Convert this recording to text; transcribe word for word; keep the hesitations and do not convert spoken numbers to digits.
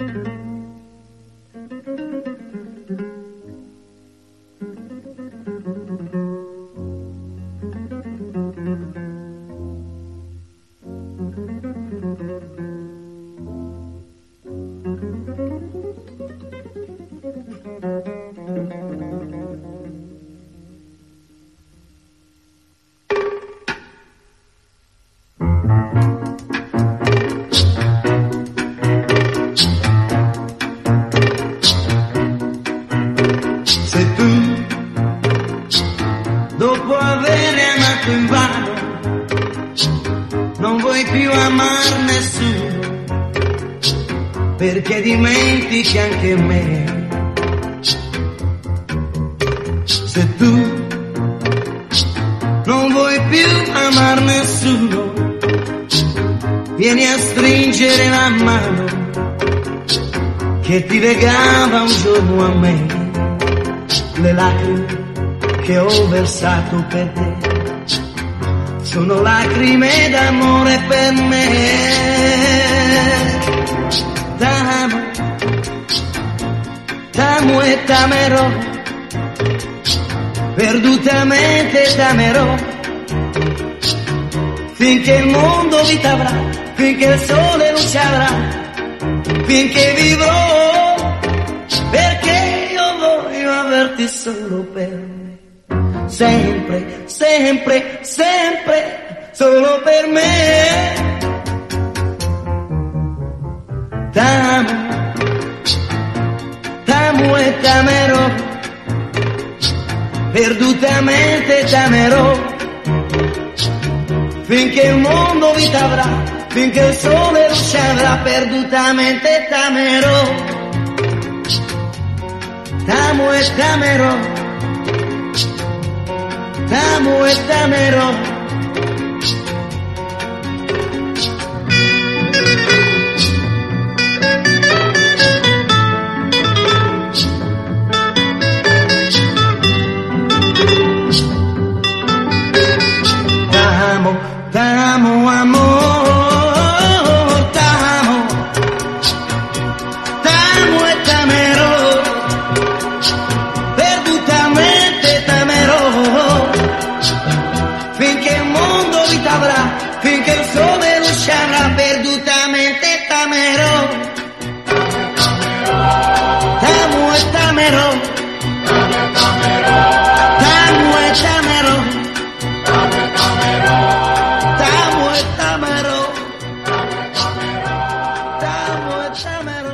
Dopo aver amato invano, non vuoi più amar nessuno, perché dimentichi anche me. Se tu non vuoi più amar nessuno, vieni a stringere la mano che ti legava un giorno a me. Le lacrime che ho versato per te sono lacrime d'amore per me. T'amo, t'amo e t'amerò, perdutamente t'amerò, finché il mondo vita avrà, finché il sole luce avrà, finché vivrò, perché io voglio averti solo per me. Sempre, sempre, sempre, solo per me. T'amo, t'amo e t'amerò, perdutamente t'amerò, finché il mondo vita avrà, finché il sole luce avrà, perdutamente t'amerò. T'amo e t'amerò, t'amo e t'amerò. T'amo, t'amo amor, t'amo, t'amo e t'amerò, perdutamente t'amerò, finché il mondo vita avrà, finché il sole luce avrà, perdutamente t'amerò. T'amo e t'amerò, t'amo e t'amerò, t'amo e t'amerò, t'amo e t'amerò.